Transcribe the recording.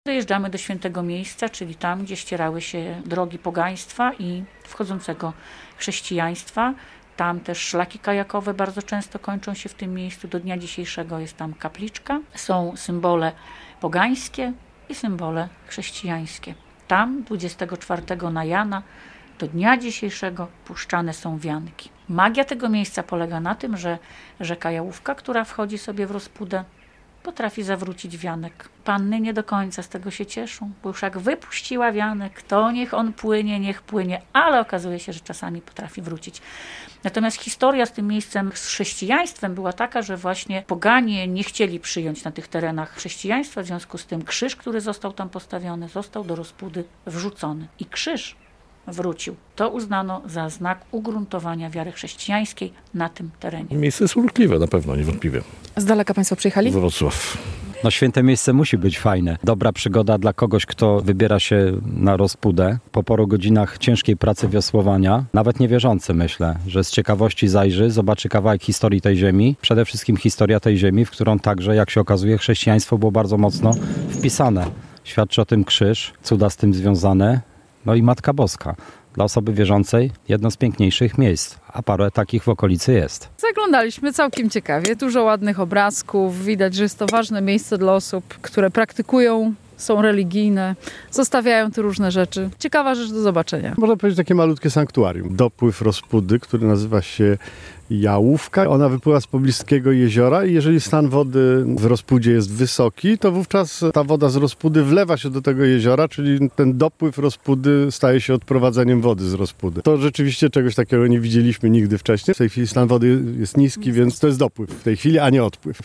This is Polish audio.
Dojeżdżamy do świętego miejsca, czyli tam, gdzie ścierały się drogi pogaństwa i wchodzącego chrześcijaństwa. Tam też szlaki kajakowe bardzo często kończą się w tym miejscu. Do dnia dzisiejszego jest tam kapliczka. Są symbole pogańskie i symbole chrześcijańskie. Tam 24 na Jana do dnia dzisiejszego puszczane są wianki. Magia tego miejsca polega na tym, że rzeka Jałówka, która wchodzi sobie w Rozpudę, potrafi zawrócić wianek. Panny nie do końca z tego się cieszą, bo już jak wypuściła wianek, to niech płynie, ale okazuje się, że czasami potrafi wrócić. Natomiast historia z tym miejscem, z chrześcijaństwem była taka, że właśnie poganie nie chcieli przyjąć na tych terenach chrześcijaństwa, w związku z tym krzyż, który został tam postawiony, został do Rozpudy wrzucony. I krzyż wrócił. To uznano za znak ugruntowania wiary chrześcijańskiej na tym terenie. Miejsce jest urokliwe na pewno, niewątpliwie. Z daleka Państwo przyjechali? Wrocław. No święte miejsce musi być fajne. Dobra przygoda dla kogoś, kto wybiera się na Rozpudę. Po paru godzinach ciężkiej pracy wiosłowania, nawet niewierzący myślę, że z ciekawości zajrzy, zobaczy kawałek historii tej ziemi. Przede wszystkim historia tej ziemi, w którą także, jak się okazuje, chrześcijaństwo było bardzo mocno wpisane. Świadczy o tym krzyż, cuda z tym związane, no i Matka Boska. Dla osoby wierzącej jedno z piękniejszych miejsc, a parę takich w okolicy jest. Zaglądaliśmy całkiem ciekawie, dużo ładnych obrazków, widać, że jest to ważne miejsce dla osób, które praktykują, są religijne, zostawiają tu różne rzeczy. Ciekawa rzecz do zobaczenia. Można powiedzieć takie malutkie sanktuarium. Dopływ Rozpudy, który nazywa się Jałówka. Ona wypływa z pobliskiego jeziora i jeżeli stan wody w Rozpudzie jest wysoki, to wówczas ta woda z Rozpudy wlewa się do tego jeziora, czyli ten dopływ Rozpudy staje się odprowadzeniem wody z Rozpudy. To rzeczywiście czegoś takiego nie widzieliśmy nigdy wcześniej. W tej chwili stan wody jest niski, więc to jest dopływ w tej chwili, a nie odpływ.